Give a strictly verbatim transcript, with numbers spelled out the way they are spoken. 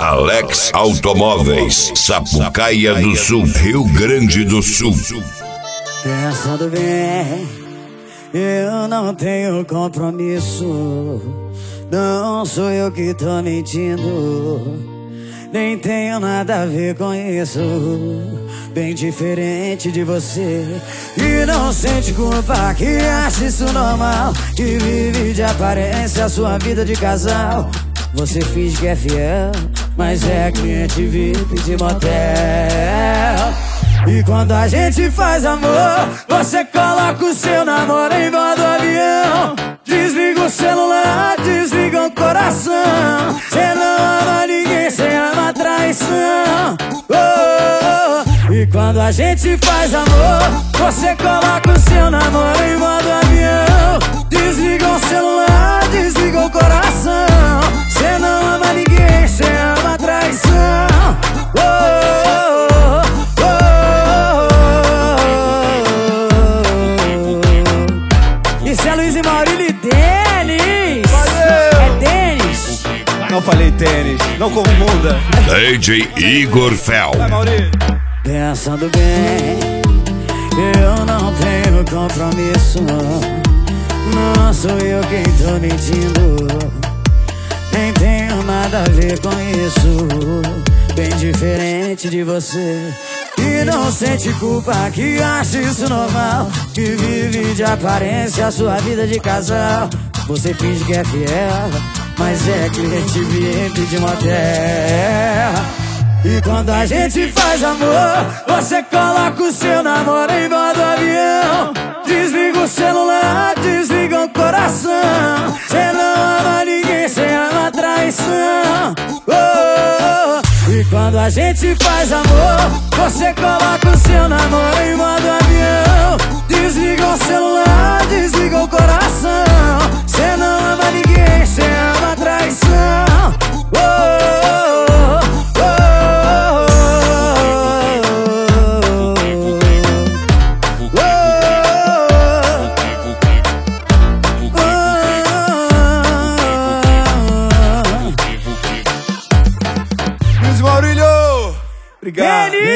Alex Automóveis, Sapucaia do Sul, Rio Grande do Sul. Pensando bem, eu não tenho compromisso. Não sou eu que tô mentindo, nem tenho nada a ver com isso. Bem diferente de você, que não sente culpa, que acha isso normal, que vive de aparência a sua vida de casal. Você finge que é fiel, mas é cliente V I P de motel. E quando a gente faz amor, você coloca o seu namoro em bordo do avião. Desliga o celular, desliga o coração. Cê não ama ninguém, cê ama a traição. Oh, oh, oh. E quando a gente faz amor, você coloca o seu namoro em modo avião. Desliga o celular, desliga o coração. Cê não ama ninguém, cê ama a traição. Oh, oh, oh, oh, oh. Isso é Luiz e Maurílio e Denis. É Denis. Não falei tênis, não confunda. D J Igor Fel. Pensando bem, eu não tenho compromisso. Não sou eu quem tô mentindo, nem tenho nada a ver com isso. Bem diferente de você, que não sente culpa, que acha isso normal, que vive de aparência a sua vida de casal. Você finge que é fiel, mas é cliente V I P de motel. E quando a gente faz amor, você coloca o seu namoro em bordo do avião. Desliga o celular, desliga o coração. Cê não ama ninguém, cê ama a traição. Oh, oh, oh. E quando a gente faz amor, você coloca o seu namoro em modo avião. Desliga o celular, desliga o coração. Cê não ama ninguém, cê ama a traição. Oh, oh, oh. Obrigado.